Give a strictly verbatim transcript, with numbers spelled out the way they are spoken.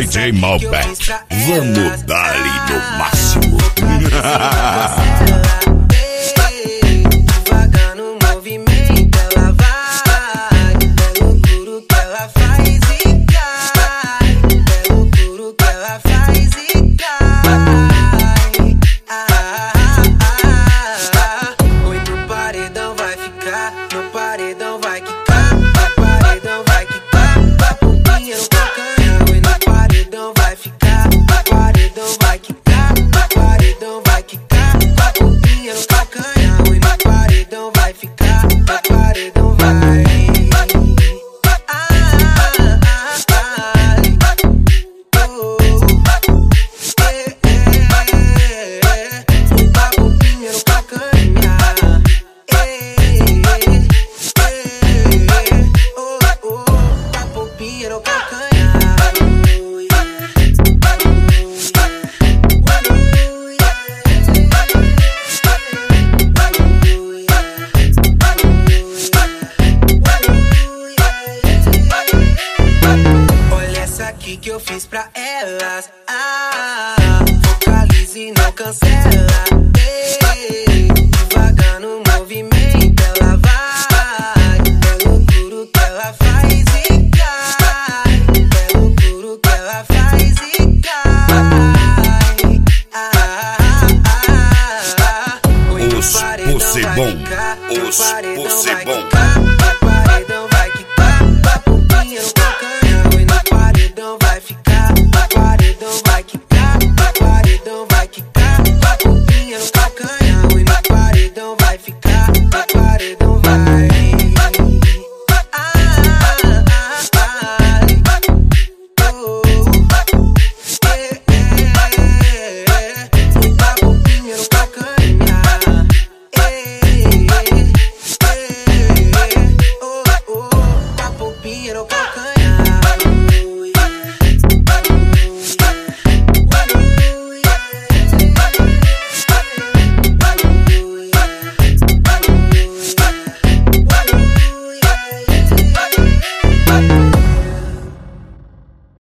D J Malbec, vamos dar-lhe no máximo. Devagar no movimento ela vai, é loucura que ela faz e cai, é loucura que ela faz e cai. Ah, ah, ah, ah. Oi, no paredão vai ficar, no paredão vai quicar, no paredão vai quicar, papoinha no calcanhar. Oi, no paredão vai ficar, no paredão vai quicar, no paredão vai quicar, papoinha no calcanhar. Oi, no paredão vai ficar, no paredão vai. Ah, ah, ah, oh, é, é, é, papoinha no calcanhar. Papopinha no calcanhar. Olha essa aqui que eu fiz pra elas. Ah, focalize e não cancela. Ei.